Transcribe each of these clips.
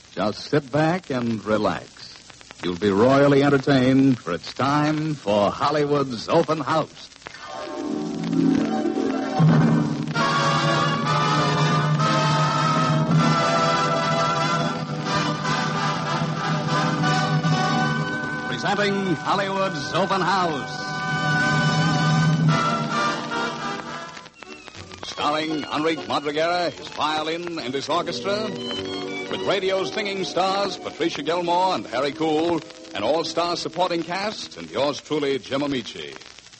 Just sit back and relax. You'll be royally entertained, for it's time for Hollywood's Open House. Presenting Hollywood's Open House. Starring Enrique Madriguera, his violin and his orchestra, with radio's singing stars Patricia Gilmore and Harry Cool, an all-star supporting cast, and yours truly, Jim Amici.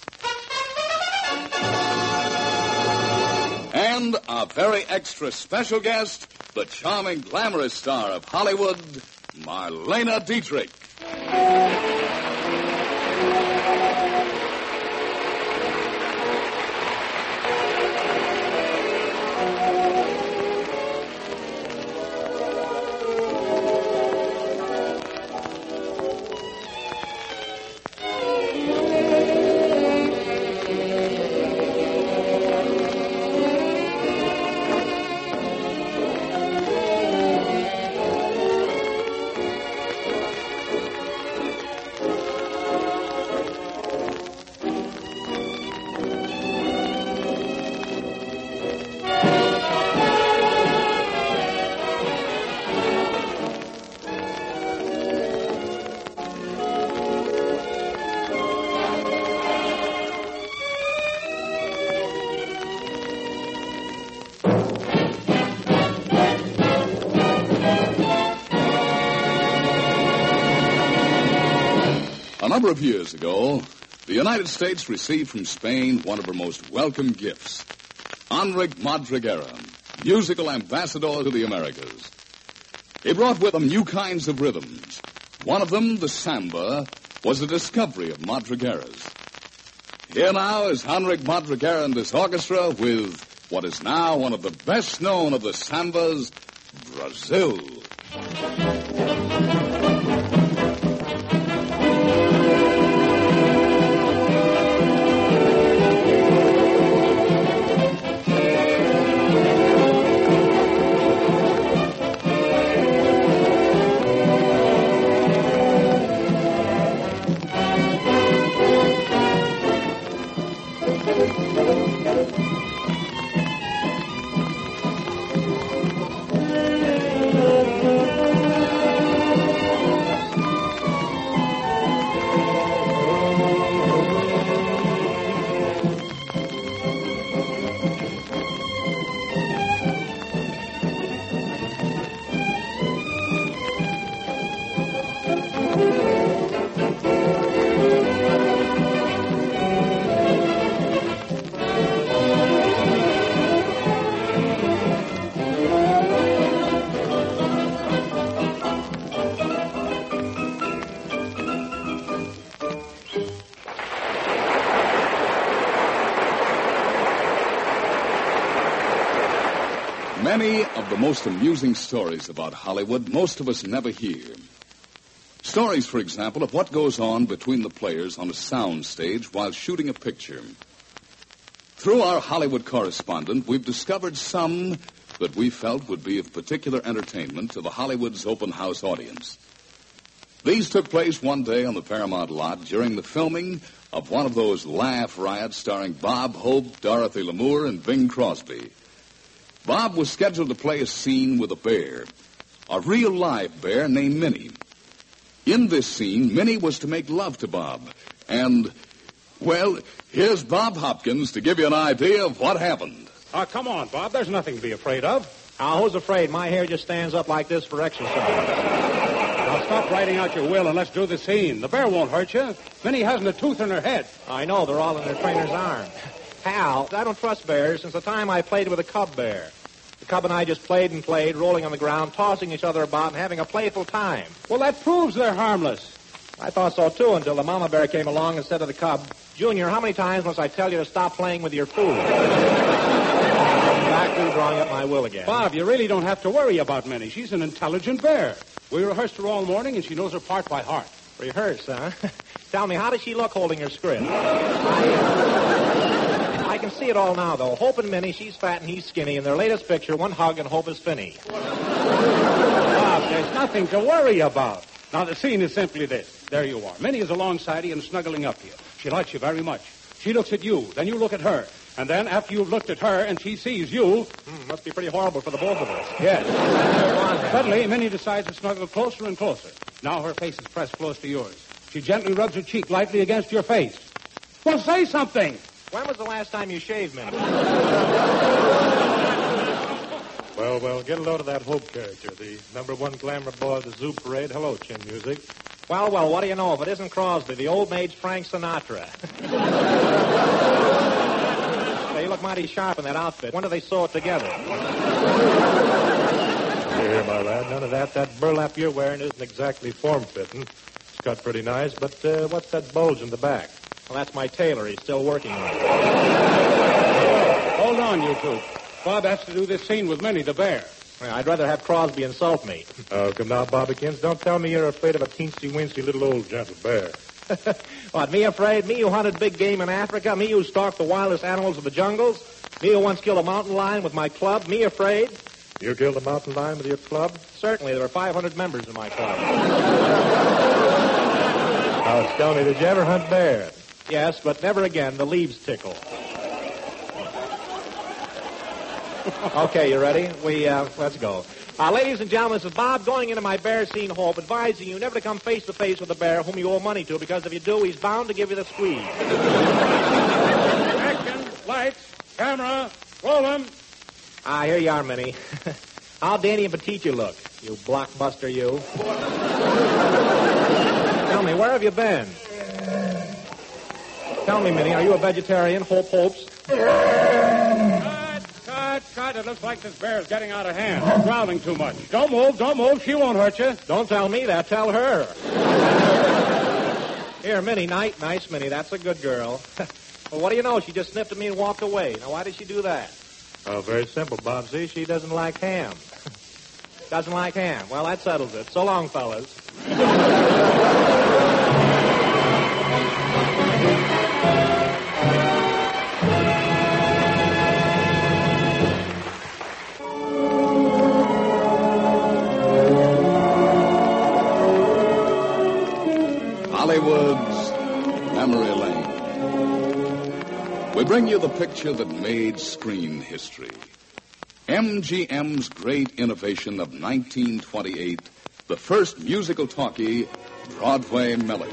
And our very extra special guest, the charming, glamorous star of Hollywood, Marlene Dietrich. A number of years ago, the United States received from Spain one of her most welcome gifts, Enrique Madriguera, musical ambassador to the Americas. He brought with him new kinds of rhythms. One of them, the samba, was a discovery of Madriguera's. Here now is Enrique Madriguera and his orchestra with what is now one of the best known of the sambas, Brazil. Many of the most amusing stories about Hollywood most of us never hear. Stories, for example, of what goes on between the players on a sound stage while shooting a picture. Through our Hollywood correspondent, we've discovered some that we felt would be of particular entertainment to the Hollywood's open house audience. These took place one day on the Paramount lot during the filming of one of those laugh riots starring Bob Hope, Dorothy Lamour, and Bing Crosby. Bob was scheduled to play a scene with a bear, a real live bear named Minnie. In this scene, Minnie was to make love to Bob. And, well, here's Bob Hopkins to give you an idea of what happened. Come on, Bob. There's nothing to be afraid of. Who's afraid? My hair just stands up like this for exercise. Now, stop writing out your will and let's do the scene. The bear won't hurt you. Minnie hasn't a tooth in her head. I know. They're all in their trainer's arm. Hal, I don't trust bears since the time I played with a cub bear. The cub and I just played and played, rolling on the ground, tossing each other about, and having a playful time. Well, that proves they're harmless. I thought so, too, until the mama bear came along and said to the cub, Junior, how many times must I tell you to stop playing with your food? Back to drawing up my will again. Bob, you really don't have to worry about Minnie. She's an intelligent bear. We rehearsed her all morning, and she knows her part by heart. Rehearse, huh? Tell me, how does she look holding her script? I can see it all now, though. Hope and Minnie, she's fat and he's skinny. In their latest picture, one hug and Hope is Finney. Bob, there's nothing to worry about. Now, the scene is simply this. There you are. Minnie is alongside you and snuggling up to you. She likes you very much. She looks at you. Then you look at her. And then, after you've looked at her and she sees you... Must be pretty horrible for the both of us. Yes. Suddenly, Minnie decides to snuggle closer and closer. Now her face is pressed close to yours. She gently rubs her cheek lightly against your face. Well, say something. When was the last time you shaved, Minnie? Well, get a load of that Hope character, the #1 glamour boy of the Zoo Parade. Hello, Chin Music. Well, what do you know if it isn't Crosby, the old maid's Frank Sinatra? Hey, you look mighty sharp in that outfit. When do they sew it together? Here, my lad, none of that. That burlap you're wearing isn't exactly form-fitting. It's cut pretty nice, but what's that bulge in the back? Well, that's my tailor. He's still working on it. Hold on, you two. Bob has to do this scene with Minnie the bear. Well, I'd rather have Crosby insult me. Oh, come now, Bobbikins. Don't tell me you're afraid of a teensy-weensy little old gentle bear. What, me afraid? Me who hunted big game in Africa? Me who stalked the wildest animals of the jungles? Me who once killed a mountain lion with my club? Me afraid? You killed a mountain lion with your club? Certainly. There were 500 members in my club. Now, Stoney, did you ever hunt bears? Yes, but never again. The leaves tickle. Okay, you ready? Let's go. Ladies and gentlemen, this is Bob going into my bear scene Hope, advising you never to come face to face with a bear whom you owe money to, because if you do, he's bound to give you the squeeze. Action, lights, camera, roll 'em. Here you are, Minnie. How dainty and petite you look, you blockbuster, you. Tell me, where have you been? Tell me, Minnie, are you a vegetarian? Hope hopes? Cut. It looks like this bear's getting out of hand. She's growling too much. Don't move. She won't hurt you. Don't tell me that. Tell her. Here, Minnie. Nice, Minnie. That's a good girl. Well, what do you know? She just sniffed at me and walked away. Now, why did she do that? Oh, very simple, Bob. See, she doesn't like ham. Doesn't like ham. Well, that settles it. So long, fellas. Hollywood's Memory Lane. We bring you the picture that made screen history. MGM's great innovation of 1928, the first musical talkie, Broadway Melody.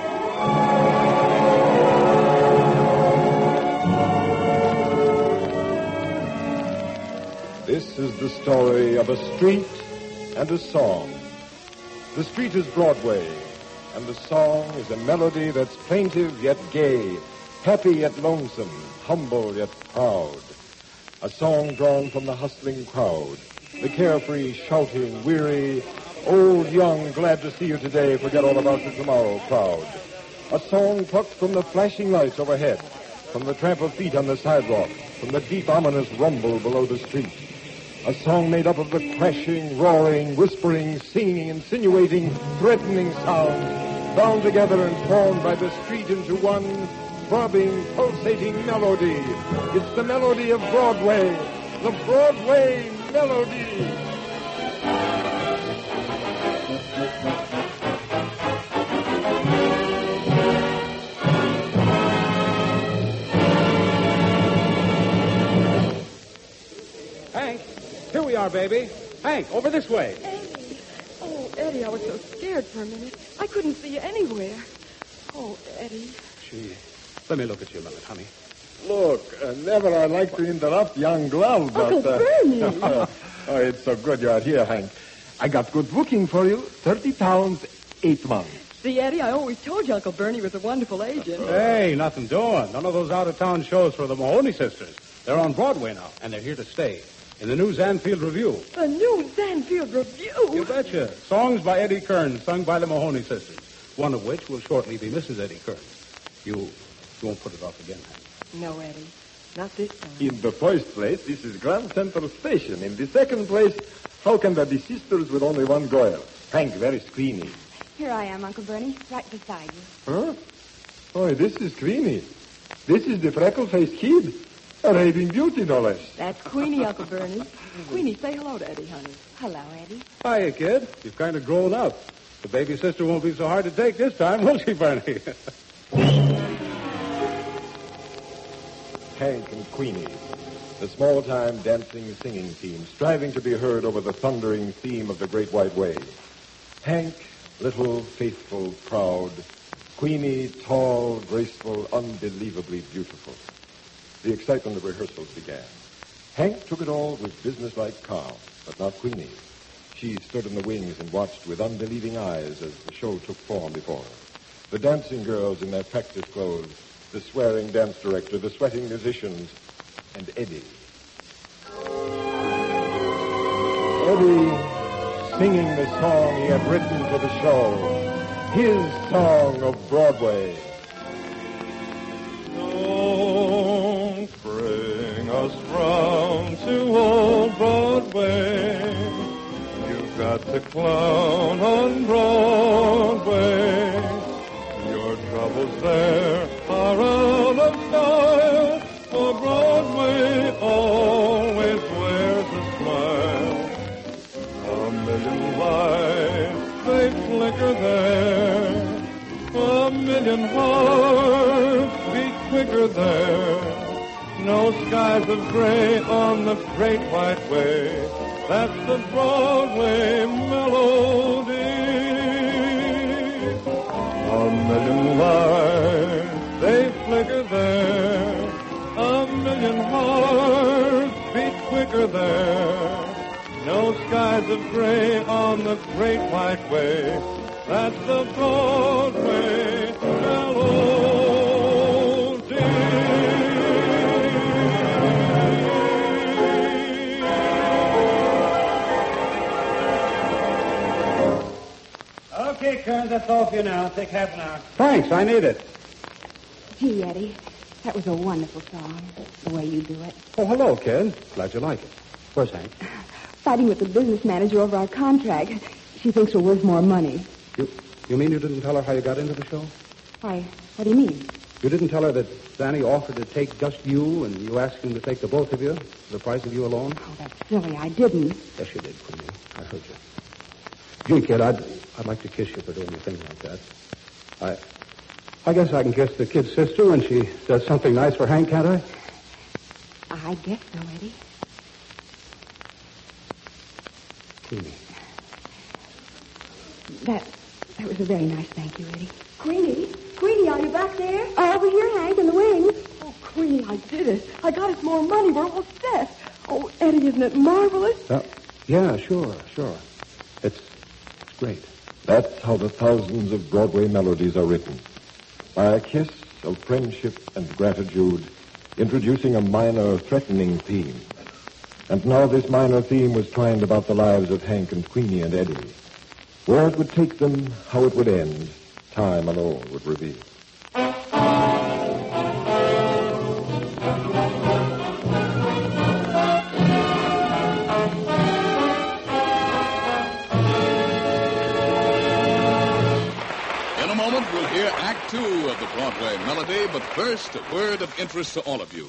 This is the story of a street and a song. The street is Broadway, and the song is a melody that's plaintive yet gay, happy yet lonesome, humble yet proud. A song drawn from the hustling crowd, the carefree, shouting, weary, old, young, glad to see you today, forget all about you tomorrow crowd. A song plucked from the flashing lights overhead, from the tramp of feet on the sidewalk, from the deep, ominous rumble below the street. A song made up of the crashing, roaring, whispering, singing, insinuating, threatening sounds, bound together and formed by the street into one throbbing, pulsating melody. It's the melody of Broadway, the Broadway melody. Hank, here we are, baby. Hank, over this way. Eddie. Oh, Eddie, I was so scared for a minute. I couldn't see you anywhere. Oh, Eddie. Gee, let me look at you a minute, honey. Look, never I like to interrupt young love, but... Uncle Bernie. Oh, it's so good you're here, Hank. I got good booking for you. 30 pounds, 8 months. See, Eddie, I always told you Uncle Bernie was a wonderful agent. Hey, nothing doing. None of those out-of-town shows for the Mahoney sisters. They're on Broadway now, and they're here to stay. In the new Zanfield Review. The new Zanfield Review? You betcha. Songs by Eddie Kearns, sung by the Mahoney sisters. One of which will shortly be Mrs. Eddie Kearns. You won't put it off again, Hank. No, Eddie. Not this time. In the first place, this is Grand Central Station. In the second place, how can there be sisters with only one girl? Hank, very screeny. Here I am, Uncle Bernie, right beside you. Huh? Oh, this is Queenie. This is the freckle-faced kid. A raving beauty, no less. That's Queenie, Uncle Bernie. Queenie, say hello to Eddie, honey. Hello, Eddie. Hiya, kid. You've kind of grown up. The baby sister won't be so hard to take this time, will she, Bernie? Hank and Queenie, the small-time dancing, singing team, striving to be heard over the thundering theme of the Great White Way. Hank, little, faithful, proud. Queenie, tall, graceful, unbelievably beautiful. The excitement of rehearsals began. Hank took it all with businesslike calm, but not Queenie. She stood in the wings and watched with unbelieving eyes as the show took form before her. The dancing girls in their practice clothes, the swearing dance director, the sweating musicians, and Eddie. Eddie singing the song he had written for the show, his song of Broadway. Don't bring us round to old Broadway. You've got to clown on Broadway. Your troubles there are out of style, for Broadway always wears a smile. A million lights, they flicker there. A million hearts beat quicker there. No skies of gray on the Great White Way. That's the Broadway melody. A million lights, they flicker there. A million hearts beat quicker there. No skies of gray on the Great White Way. That's the Broadway melody. Okay, Kearns, that's all for you now. Take half an hour. Thanks, I need it. Gee, Eddie, that was a wonderful song, the way you do it. Oh, hello, kid. Glad you like it. Where's Hank? Fighting with the business manager over our contract. She thinks we're worth more money. You mean you didn't tell her how you got into the show? Why, what do you mean? You didn't tell her that Danny offered to take just you, and you asked him to take the both of you for the price of you alone? Oh, that's silly. I didn't. Yes, you did, Queenie. I heard you. Gee, kid, I'd like to kiss you for doing a thing like that. I guess I can kiss the kid's sister when she does something nice for Hank, can't I? I guess so, Eddie. Queenie. That was a very nice thank you, Eddie. Queenie? Queenie, are you back there? Over here, Hank, in the wings. Oh, Queenie, I did it. I got us more money. We're all set. Oh, Eddie, isn't it marvelous? Yeah, sure. It's great. That's how the thousands of Broadway melodies are written. By a kiss of friendship and gratitude, introducing a minor, threatening theme. And now this minor theme was twined about the lives of Hank and Queenie and Eddie. Where it would take them, how it would end, time alone would reveal. In a moment, we'll hear Act Two of the Broadway melody, but first, a word of interest to all of you.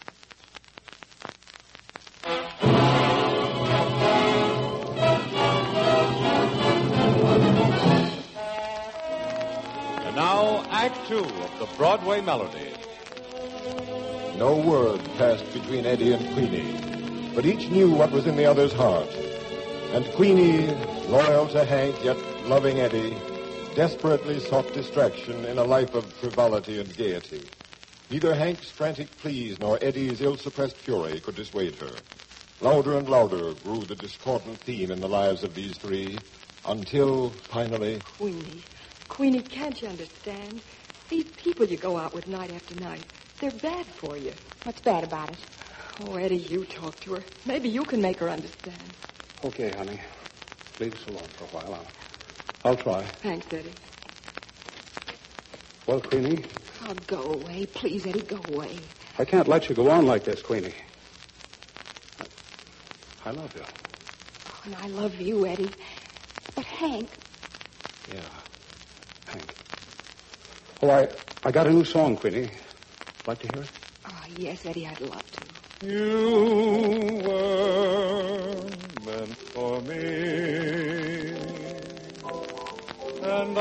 Act Two of the Broadway melody. No word passed between Eddie and Queenie, but each knew what was in the other's heart. And Queenie, loyal to Hank, yet loving Eddie, desperately sought distraction in a life of frivolity and gaiety. Neither Hank's frantic pleas nor Eddie's ill-suppressed fury could dissuade her. Louder and louder grew the discordant theme in the lives of these three, until, finally... Queenie, can't you understand? These people you go out with night after night, they're bad for you. What's bad about it? Oh, Eddie, you talk to her. Maybe you can make her understand. Okay, honey. Leave us alone for a while. I'll try. Thanks, Eddie. Well, Queenie? Oh, go away. Please, Eddie, go away. I can't let you go on like this, Queenie. I love you. Oh, and I love you, Eddie. But Hank... Yeah, Hank. Oh, I got a new song, Queenie. Like to hear it? Oh, yes, Eddie, I'd love to. You were meant for me, and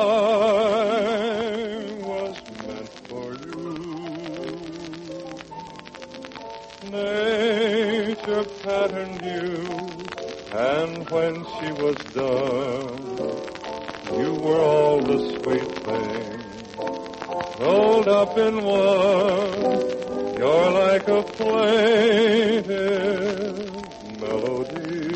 I was meant for you. Nature patterned you, and when she was done, you were all the sweet things rolled up in one. You're like a plaintive melody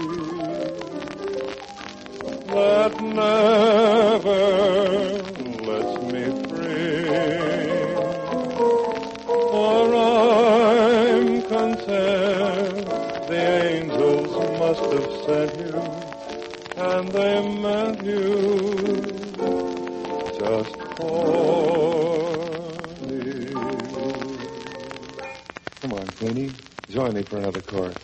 that never lets me free. For I'm content the angels must have sent you, and they meant you just for me. Come on, Queenie. Join me for another chorus.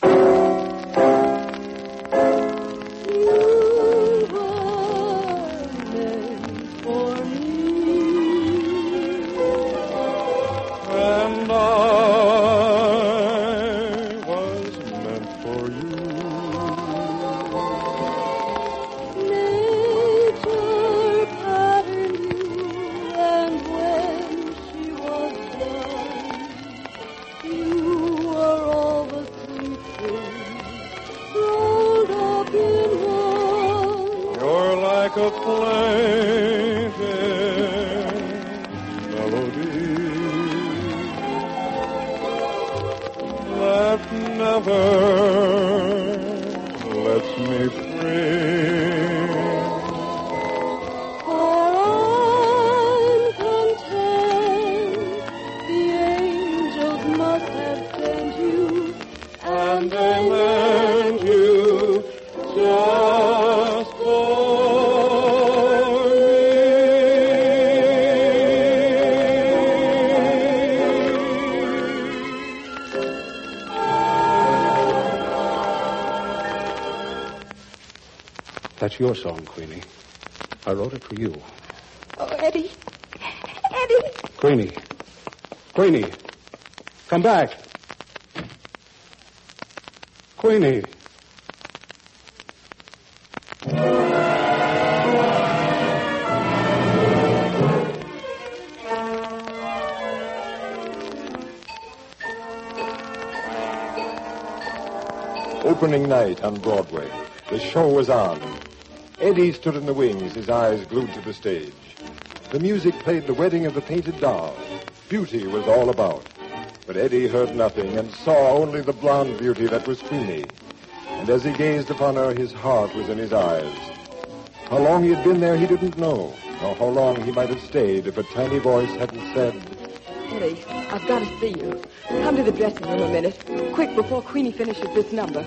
A plaintive melody that never lets me free. For I'm content the angels must have sent you, and they meant you just for. That's your song, Queenie. I wrote it for you. Oh, Eddie. Eddie. Queenie. Queenie. Come back. Queenie. Opening night on Broadway. The show was on. Eddie stood in the wings, his eyes glued to the stage. The music played The Wedding of the Painted Doll. Beauty was all about. But Eddie heard nothing and saw only the blonde beauty that was Queenie. And as he gazed upon her, his heart was in his eyes. How long he had been there, he didn't know, nor how long he might have stayed if a tiny voice hadn't said, Eddie, I've got to see you. Come to the dressing room a minute. Quick, before Queenie finishes this number.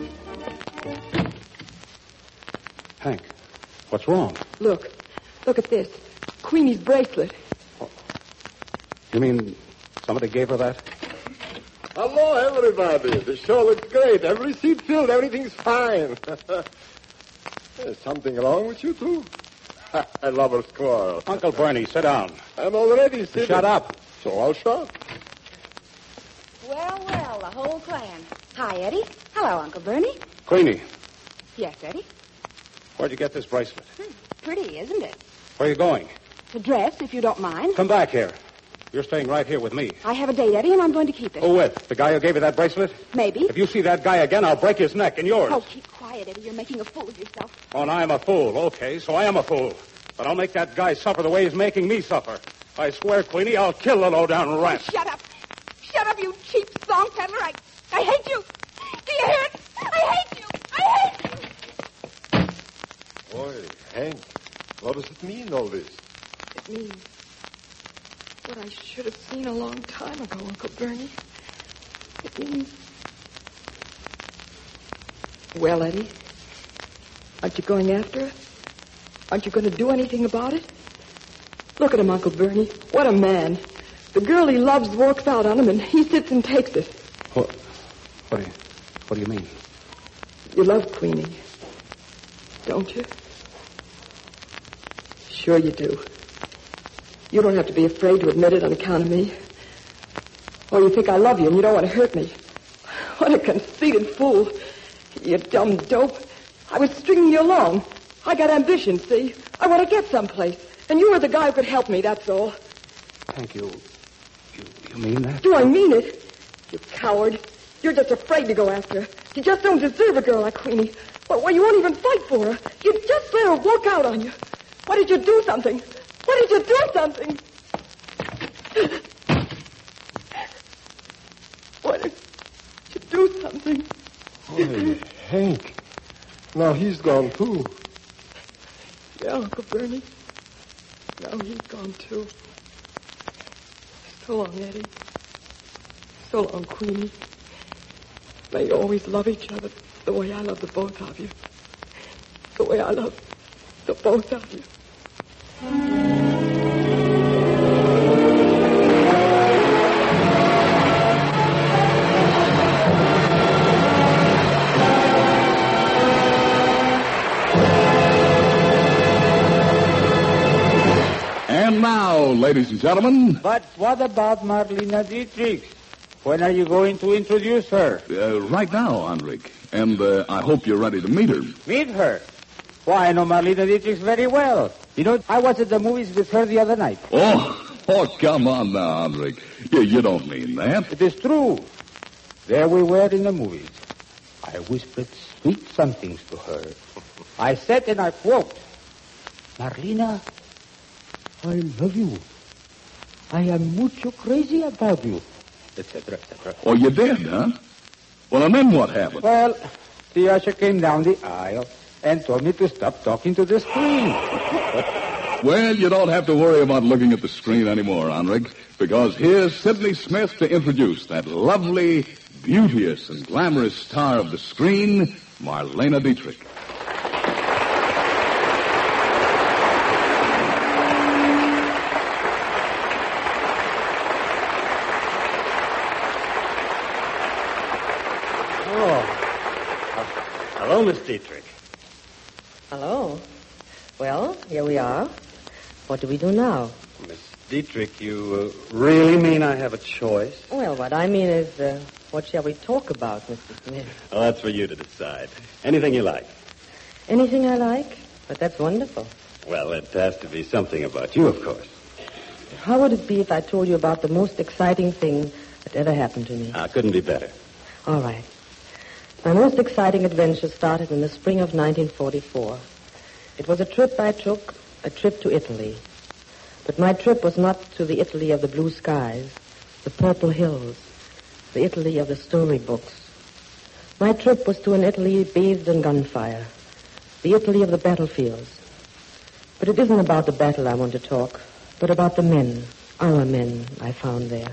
Hank, what's wrong? Look at this. Queenie's bracelet. You mean somebody gave her that? Hello, everybody. The show looks great. Every seat filled. Everything's fine. There's something wrong with you, too? I love a squirrel. Uncle Bernie, sit down. I'm already sitting. Shut up. So I'll shut. Well, the whole clan. Hi, Eddie. Hello, Uncle Bernie. Queenie, Yes, Eddie. where'd you get this bracelet? Pretty, isn't it? Where are you going? To dress, if you don't mind. Come back here. You're staying right here with me. I have a date, Eddie, and I'm going to keep it. Who with? The guy who gave you that bracelet? Maybe. If you see that guy again, I'll break his neck and yours. Oh, keep quiet, Eddie. You're making a fool of yourself. Oh, and I'm a fool. Okay, so I am a fool. But I'll make that guy suffer the way he's making me suffer. I swear, Queenie, I'll kill the low-down rat. Shut up. Shut up, you cheap song peddler. I hate you. Do you hear it? I hate you. I hate you. Boy, Hank, what does it mean, all this? It means what I should have seen a long time ago, Uncle Bernie. It means... Well, Eddie, aren't you going after her? Aren't you going to do anything about it? Look at him, Uncle Bernie. What a man. The girl he loves walks out on him, and he sits and takes it. What do you mean? You love Queenie, don't you? Sure you do. You don't have to be afraid to admit it on account of me. Oh, you think I love you and you don't want to hurt me. What a conceited fool. You dumb dope. I was stringing you along. I got ambition, see? I want to get someplace. And you were the guy who could help me, that's all. Thank you. You mean that? Do I mean it? You coward. You're just afraid to go after her. You just don't deserve a girl like Queenie. Well, you won't even fight for her. You just let her walk out on you. Why did you do something? Why did you do something? Why did you do something? Hey, Hank. Now he's gone, too. Yeah, Uncle Bernie. Now he's gone, too. So long, Eddie. So long, Queenie. May you always love each other the way I love the both of you. The way I love the both of you. And now, ladies and gentlemen... But what about Marlene Dietrich? When are you going to introduce her? Right now, Henrik. And I hope you're ready to meet her. Meet her? Why, I know Marlene Dietrich very well. You know, I was at the movies with her the other night. Oh, come on now, Henrik. You don't mean that. It is true. There we were in the movies. I whispered sweet somethings to her. I said, and I quote, Marlena, I love you. I am mucho crazy about you, etc., etc. Oh, you did, huh? Well, and then what happened? Well, the usher came down the aisle and told me to stop talking to the screen. Well, you don't have to worry about looking at the screen anymore, Henrik, because here's Sidney Smith to introduce that lovely, beauteous, and glamorous star of the screen, Marlene Dietrich. Hello, Miss Dietrich. Hello. Well, here we are. What do we do now? Miss Dietrich, you really mean I have a choice? Well, what I mean is, what shall we talk about, Mr. Smith? Oh, that's for you to decide. Anything you like. Anything I like? But that's wonderful. Well, it has to be something about you, of course. How would it be if I told you about the most exciting thing that ever happened to me? Couldn't be better. All right. My most exciting adventure started in the spring of 1944. It was a trip I took, a trip to Italy. But my trip was not to the Italy of the blue skies, the purple hills, the Italy of the storybooks. My trip was to an Italy bathed in gunfire, the Italy of the battlefields. But it isn't about the battle I want to talk, but about the men, our men, I found there.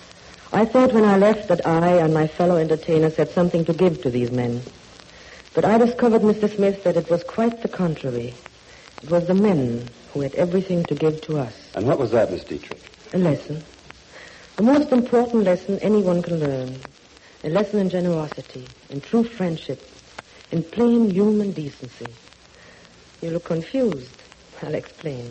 I thought when I left that I and my fellow entertainers had something to give to these men. But I discovered, Mr. Smith, that it was quite the contrary. It was the men who had everything to give to us. And what was that, Miss Dietrich? A lesson. The most important lesson anyone can learn. A lesson in generosity, in true friendship, in plain human decency. You look confused. I'll explain.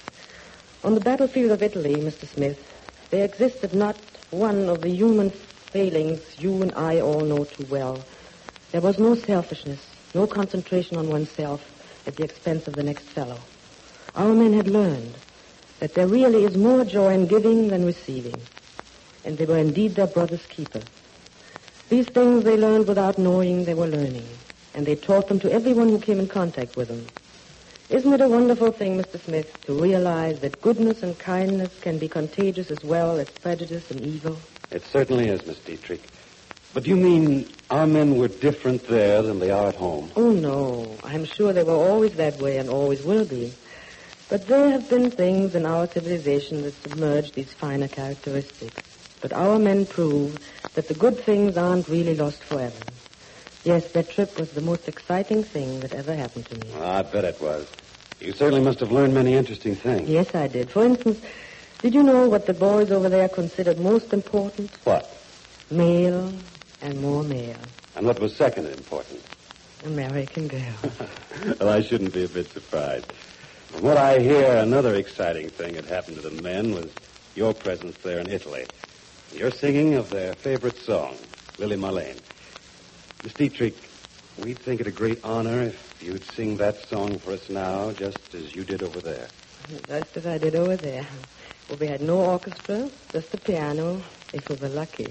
On the battlefield of Italy, Mr. Smith, there existed not one of the human failings you and I all know too well. There was no selfishness, no concentration on oneself at the expense of the next fellow. Our men had learned that there really is more joy in giving than receiving, and they were indeed their brother's keeper. These things they learned without knowing they were learning, and they taught them to everyone who came in contact with them. Isn't it a wonderful thing, Mr. Smith, to realize that goodness and kindness can be contagious as well as prejudice and evil? It certainly is, Miss Dietrich. But you mean our men were different there than they are at home? Oh, no. I'm sure they were always that way and always will be. But there have been things in our civilization that submerge these finer characteristics. But our men prove that the good things aren't really lost forever. Yes, that trip was the most exciting thing that ever happened to me. Oh, I bet it was. You certainly must have learned many interesting things. Yes, I did. For instance, did you know what the boys over there considered most important? What? Male and more male. And what was second important? American girl. Well, I shouldn't be a bit surprised. From what I hear, another exciting thing that happened to the men was your presence there in Italy. You're singing of their favorite song, Lily Marlene. Miss Dietrich, we'd think it a great honor if you'd sing that song for us now, just as you did over there. Just as I did over there. Well, we had no orchestra, just the piano, if we were lucky.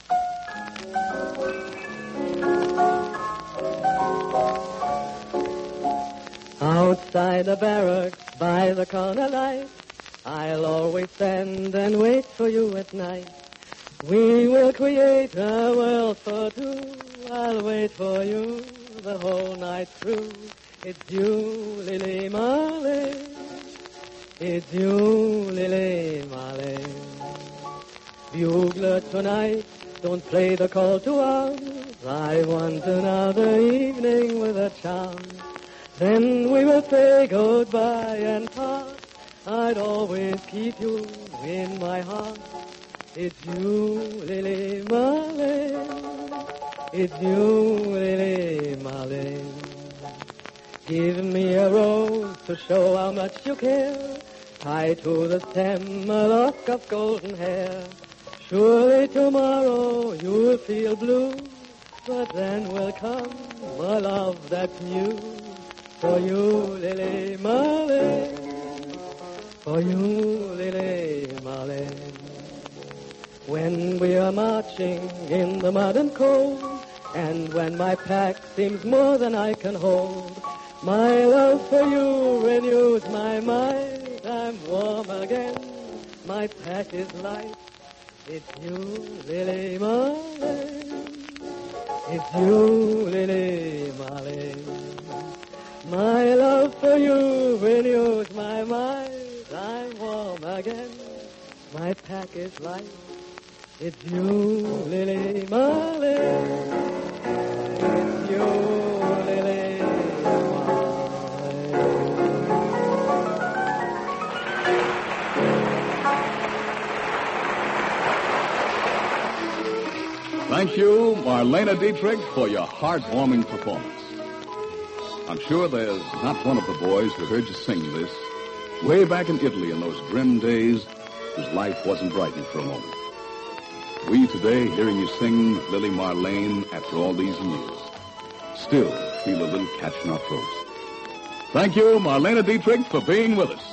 Outside the barracks, by the corner light, I'll always stand and wait for you at night. We will create a world for two. I'll wait for you the whole night through. It's you, Lily Marlene. It's you, Lily Marlene. Bugler tonight, don't play the call to arms. I want another evening with a charm. Then we will say goodbye and part. I'd always keep you in my heart. It's you, Lily Marlene. It's you, Lily Marlene. Give me a rose to show how much you care. Tie to the stem a lock of golden hair. Surely tomorrow you'll feel blue, but then will come a love that's new. For you, Lily Marlene. For you, Lily Marlene. When we are marching in the mud and cold, and when my pack seems more than I can hold, my love for you renews my mind. I'm warm again, my pack is light. It's you, Lily Marlene. It's you, Lily Marlene. My love for you renews my mind. I'm warm again, my pack is light. It's you, Lily Marlene. It's you, Lily Marlene. Thank you, Marlene Dietrich, for your heartwarming performance. I'm sure there's not one of the boys who heard you sing this way back in Italy in those grim days whose life wasn't brightened for a moment. We today, hearing you sing Lily Marlene after all these years, still feel a little catch in our throats. Thank you, Marlene Dietrich, for being with us.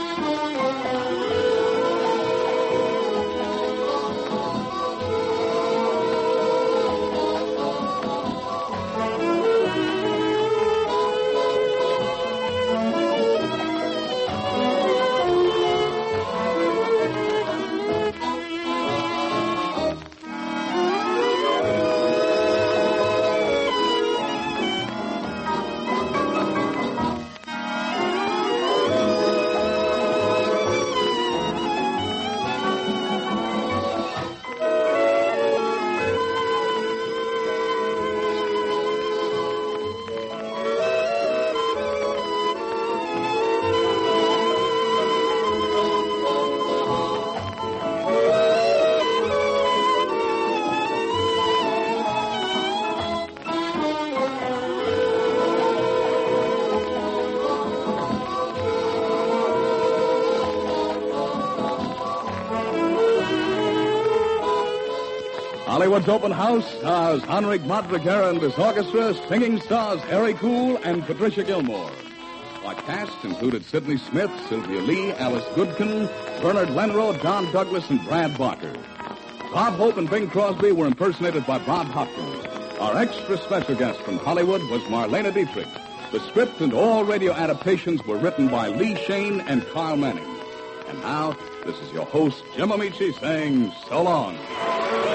Hollywood's Open House stars Henrik Madrigera and his orchestra, singing stars Harry Cool and Patricia Gilmore. Our cast included Sidney Smith, Sylvia Lee, Alice Goodkin, Bernard Lenrow, Don Douglas, and Brad Barker. Bob Hope and Bing Crosby were impersonated by Bob Hopkins. Our extra special guest from Hollywood was Marlene Dietrich. The script and all radio adaptations were written by Lee Shane and Carl Manning. And now, this is your host, Jim Amici, saying so long.